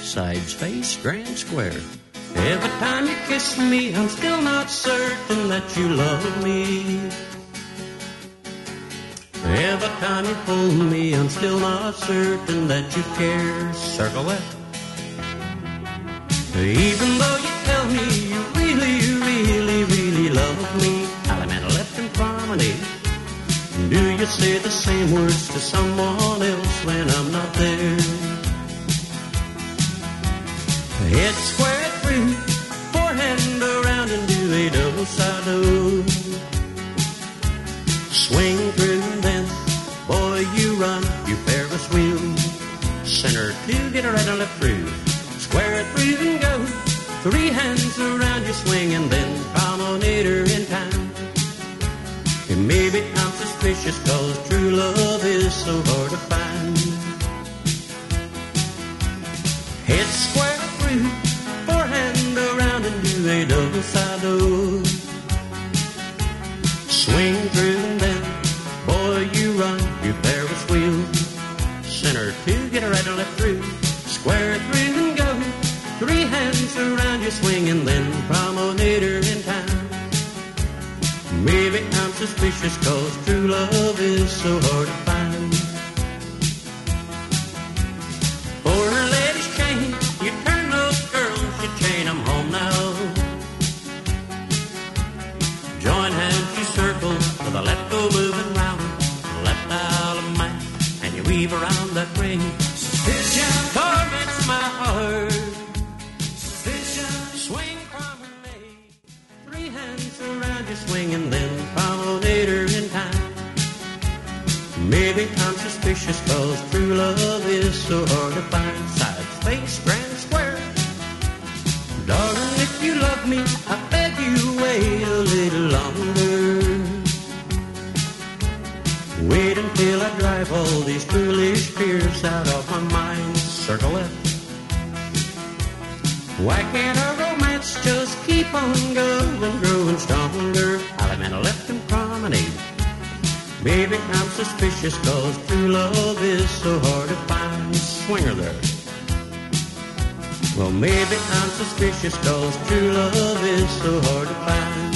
sides, face, grand square. Every time you kiss me, I'm still not certain that you love me. Every time you hold me, I'm still not certain that you care. Circle that. Even though you tell me you really, really, really love me, Alameda left and promenade. Do you say the same words to someone else when I'm not there? Head square through, forehand around and do a do-side-do. Swing through and then, boy, you run, you Ferris wheel. Center two, get a right and left through. Square it through and go. 3 hands around you swing and then promenader in time. And maybe I'm suspicious cause true love is so hard to find. Head square through, forehand around and do a double-side-o. Swing through and then, boy, you run, you Ferris wheel. Center two, get a right and left through. Square through and go. 3 hands around you swing and then promenader in time. Maybe I'm suspicious cause true love is so hard to find. For her lady's chain, you turn those girls, you chain them home now. Join hands, you circle, with a left go moving round. Left out of man, and you weave around that ring. Suspicion torments my heart. Suspicion, swing promenade. 3 hands around you swing and then promenader in time. Maybe I'm suspicious cause true love is so hard to find. Sides, face, grand square. Darling, if you love me, I beg you wait a little longer. Wait until I drive all these foolish fears out of my mind. Circle left. Why can't our romance just keep on going, growing stronger? Alameda left and promenade. Maybe I'm suspicious cause true love is so hard to find. Swinger there. Well, maybe I'm suspicious cause true love is so hard to find.